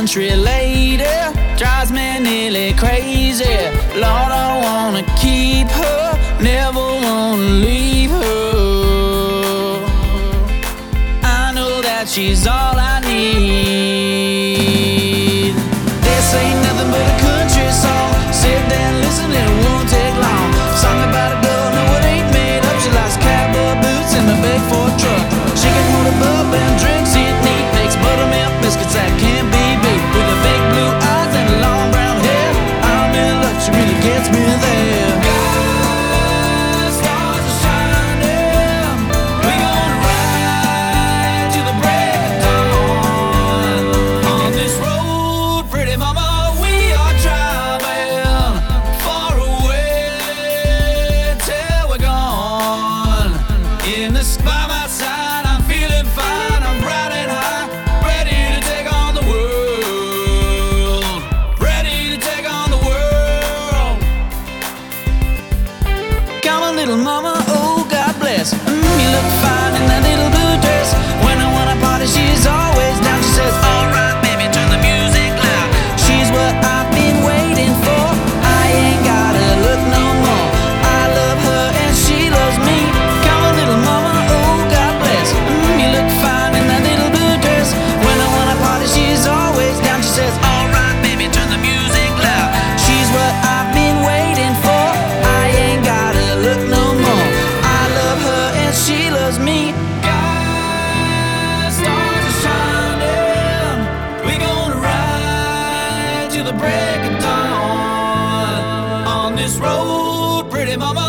country lady drives me nearly crazy. Lord, I wanna keep her, never wanna leave her. I know that she's all I need. This ain't nothing but a country song. Sit down, listen, it won't take long. Song about a girl, no, it ain't made up. She likes cowboy boots and a big Ford truck. She can hold a bub and drinks it neat. Makes buttermilk biscuits that can't be beat. With her big blue eyes and long brown hair, I'm in love, she really gets me there. Stars are shining, we gonna ride to the break of dawn. On this road, pretty mama, we are driving far away till we're gone. In the spy my side, I'm feeling fine, I'm riding high, ready to take on the world, ready to take on the world. Come on, little mama, oh God bless. You look fine in that little blue dress. When I wanna party, she's always down. She says, alright baby, turn the music loud. She's what I've been waiting for. I ain't gotta look no more. I love her and she loves me. Come on, little mama, oh God bless. You look fine in that little blue dress. When I wanna party, she's always down. She says, alright baby, turn the music loud. She's what I've been waiting for. I ain't gotta look no more. I love her and she loves me. Guys, stars are shining. We gonna ride to the break of dawn. On this road, pretty mama,